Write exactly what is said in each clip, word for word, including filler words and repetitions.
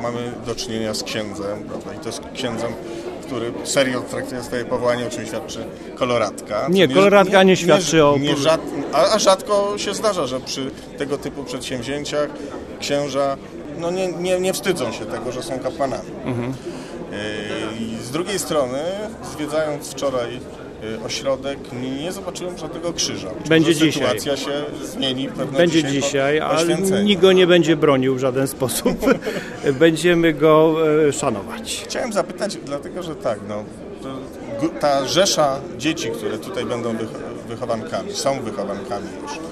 mamy do czynienia z księdzem, prawda? I to jest księdzem, który serio traktuje swoje powołanie, o czym świadczy koloratka. Nie, koloratka nie, nie świadczy nie, o... Nie rzad, a, a rzadko się zdarza, że przy tego typu przedsięwzięciach księża no nie, nie, nie wstydzą się tego, że są kapłanami. Mhm. I z drugiej strony, zwiedzając wczoraj ośrodek, nie zobaczyłem żadnego krzyża. Będzie Może dzisiaj. Sytuacja się zmieni pewno Będzie dzisiaj, dzisiaj, po, ale po nikt go nie będzie bronił w żaden sposób. Będziemy go e, szanować. Chciałem zapytać, dlatego że tak, no, ta rzesza dzieci, które tutaj będą wychowankami, są wychowankami już, e,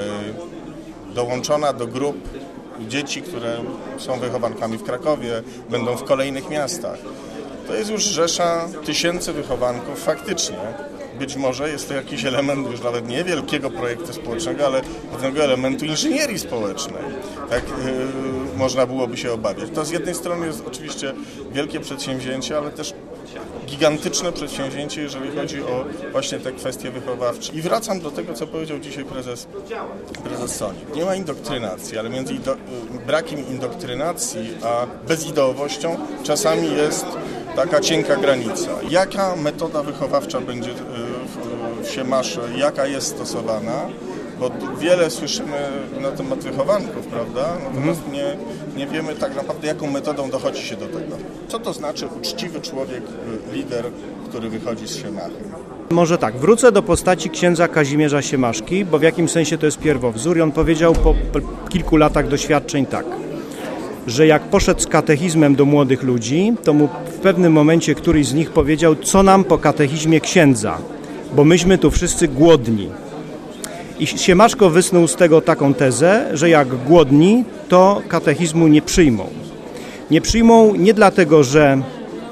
dołączona do grup dzieci, które są wychowankami w Krakowie, będą w kolejnych miastach. To jest już rzesza tysięcy wychowanków faktycznie. Być może jest to jakiś element już nawet nie wielkiego projektu społecznego, ale pewnego elementu inżynierii społecznej. Tak yy, można byłoby się obawiać. To z jednej strony jest oczywiście wielkie przedsięwzięcie, ale też gigantyczne przedsięwzięcie, jeżeli chodzi o właśnie te kwestie wychowawcze. I wracam do tego, co powiedział dzisiaj prezes, prezes Soni. Nie ma indoktrynacji, ale między ido, brakiem indoktrynacji a bezideowością czasami jest taka cienka granica. Jaka metoda wychowawcza będzie w Siemasze, jaka jest stosowana? Bo wiele słyszymy na temat wychowanków, prawda? Natomiast mm. nie, nie wiemy tak naprawdę, jaką metodą dochodzi się do tego. Co to znaczy uczciwy człowiek, lider, który wychodzi z Siemachy? Może tak, wrócę do postaci księdza Kazimierza Siemaszki, bo w jakim sensie to jest pierwowzór i on powiedział po kilku latach doświadczeń tak, że jak poszedł z katechizmem do młodych ludzi, to mu w pewnym momencie któryś z nich powiedział, co nam po katechizmie księdza, bo myśmy tu wszyscy głodni. I Siemaszko wysnuł z tego taką tezę, że jak głodni, to katechizmu nie przyjmą. Nie przyjmą nie dlatego, że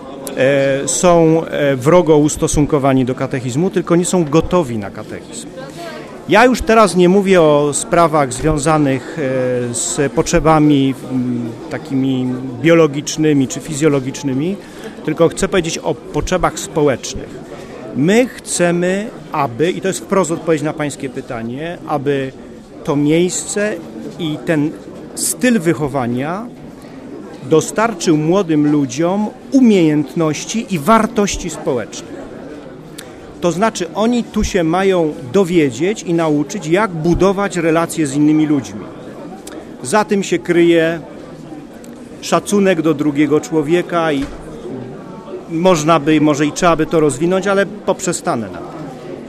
e, są e, wrogo ustosunkowani do katechizmu, tylko nie są gotowi na katechizm. Ja już teraz nie mówię o sprawach związanych e, z potrzebami m, takimi biologicznymi czy fizjologicznymi, tylko chcę powiedzieć o potrzebach społecznych. My chcemy, aby, i to jest wprost odpowiedź na pańskie pytanie, aby to miejsce i ten styl wychowania dostarczył młodym ludziom umiejętności i wartości społecznych. To znaczy oni tu się mają dowiedzieć i nauczyć, jak budować relacje z innymi ludźmi. Za tym się kryje szacunek do drugiego człowieka i można by, może i trzeba by to rozwinąć, ale poprzestanę na tym.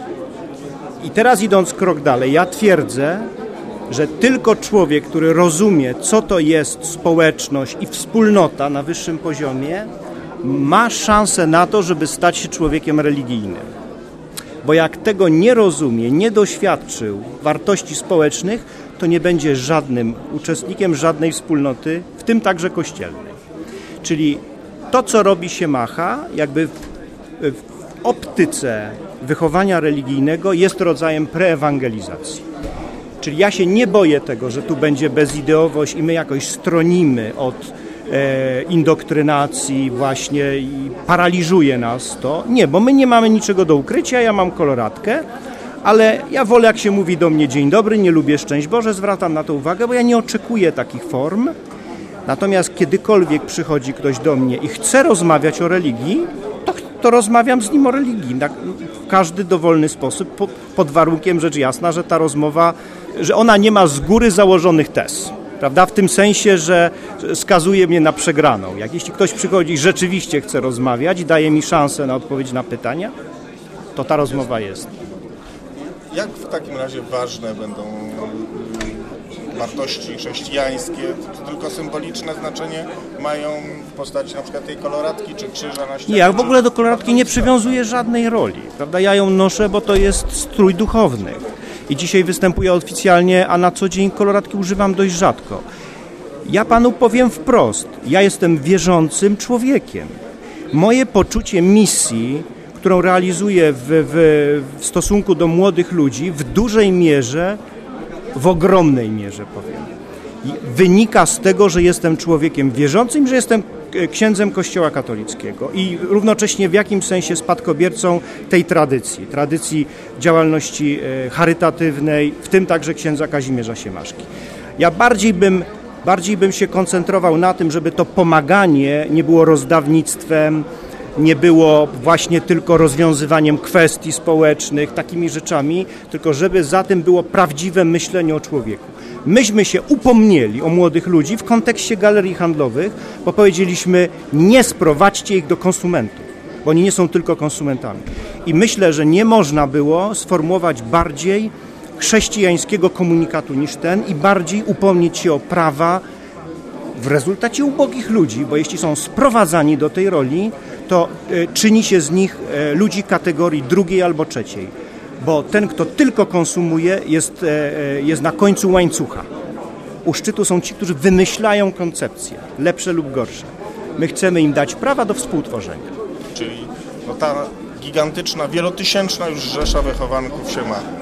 I teraz idąc krok dalej, ja twierdzę, że tylko człowiek, który rozumie, co to jest społeczność i wspólnota na wyższym poziomie, ma szansę na to, żeby stać się człowiekiem religijnym. Bo jak tego nie rozumie, nie doświadczył wartości społecznych, to nie będzie żadnym uczestnikiem żadnej wspólnoty, w tym także kościelnej. Czyli to, co robi Siemacha, jakby w, w optyce wychowania religijnego jest rodzajem preewangelizacji. Czyli ja się nie boję tego, że tu będzie bezideowość i my jakoś stronimy od e, indoktrynacji właśnie i paraliżuje nas to. Nie, bo my nie mamy niczego do ukrycia, ja mam koloratkę, ale ja wolę, jak się mówi do mnie dzień dobry, nie lubię szczęść Boże, zwracam na to uwagę, bo ja nie oczekuję takich form. Natomiast kiedykolwiek przychodzi ktoś do mnie i chce rozmawiać o religii, to, to rozmawiam z nim o religii w każdy dowolny sposób, pod, pod warunkiem rzecz jasna, że ta rozmowa, że ona nie ma z góry założonych tez, prawda? W tym sensie, że skazuje mnie na przegraną. Jak jeśli ktoś przychodzi i rzeczywiście chce rozmawiać i daje mi szansę na odpowiedź na pytania, to ta rozmowa jest. Jak w takim razie ważne będą wartości chrześcijańskie, to tylko symboliczne znaczenie mają w postaci na przykład tej koloratki czy krzyża na ścianie? Nie, ja w ogóle do koloratki nie przywiązuję żadnej roli, prawda? Ja ją noszę, bo to jest strój duchowny i dzisiaj występuję oficjalnie, a na co dzień koloratki używam dość rzadko. Ja panu powiem wprost, ja jestem wierzącym człowiekiem. Moje poczucie misji, którą realizuję w, w, w stosunku do młodych ludzi, w dużej mierze, w ogromnej mierze powiem, wynika z tego, że jestem człowiekiem wierzącym, że jestem księdzem Kościoła katolickiego i równocześnie w jakimś sensie spadkobiercą tej tradycji, tradycji działalności charytatywnej, w tym także księdza Kazimierza Siemaszki. Ja bardziej bym Bardziej bym się koncentrował na tym, żeby to pomaganie nie było rozdawnictwem, nie było właśnie tylko rozwiązywaniem kwestii społecznych, takimi rzeczami, tylko żeby za tym było prawdziwe myślenie o człowieku. Myśmy się upomnieli o młodych ludzi w kontekście galerii handlowych, bo powiedzieliśmy, nie sprowadźcie ich do konsumentów, bo oni nie są tylko konsumentami. I myślę, że nie można było sformułować bardziej chrześcijańskiego komunikatu niż ten i bardziej upomnieć się o prawa w rezultacie ubogich ludzi, bo jeśli są sprowadzani do tej roli, to y, czyni się z nich y, ludzi kategorii drugiej albo trzeciej, bo ten, kto tylko konsumuje, jest, y, jest na końcu łańcucha. U szczytu są ci, którzy wymyślają koncepcje, lepsze lub gorsze. My chcemy im dać prawa do współtworzenia. Czyli no, ta gigantyczna, wielotysięczna już rzesza wychowanków się ma.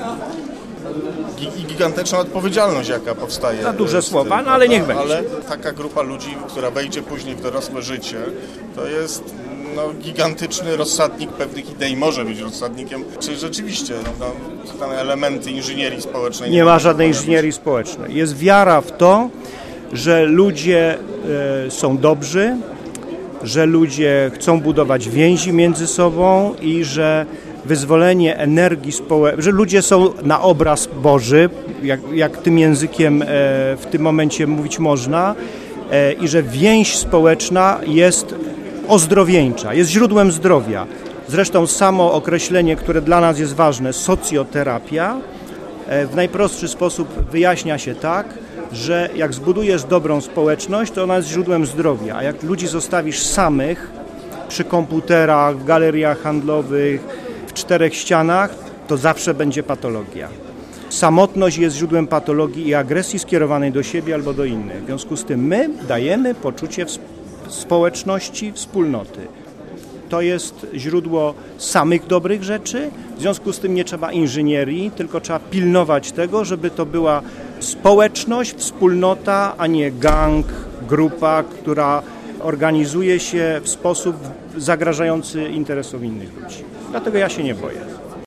I gigantyczna odpowiedzialność, jaka powstaje. Za duże z słowa, tym, no ale niech będzie. Ale taka grupa ludzi, która wejdzie później w dorosłe życie, to jest no, gigantyczny rozsadnik pewnych idei, może być rozsadnikiem. Czy rzeczywiście no, te elementy inżynierii społecznej... Nie, nie ma żadnej inżynierii społecznej. Jest wiara w to, że ludzie y, są dobrzy, że ludzie chcą budować więzi między sobą i że wyzwolenie energii społecznej, że ludzie są na obraz Boży, jak, jak tym językiem e, w tym momencie mówić można, e, i że więź społeczna jest ozdrowieńcza, jest źródłem zdrowia. Zresztą samo określenie, które dla nas jest ważne, socjoterapia, e, w najprostszy sposób wyjaśnia się tak, że jak zbudujesz dobrą społeczność, to ona jest źródłem zdrowia, a jak ludzi zostawisz samych przy komputerach, w galeriach handlowych, w czterech ścianach, to zawsze będzie patologia. Samotność jest źródłem patologii i agresji skierowanej do siebie albo do innych. W związku z tym my dajemy poczucie społeczności, wspólnoty. To jest źródło samych dobrych rzeczy, w związku z tym nie trzeba inżynierii, tylko trzeba pilnować tego, żeby to była społeczność, wspólnota, a nie gang, grupa, która organizuje się w sposób zagrażający interesom innych ludzi. Dlatego ja się nie boję.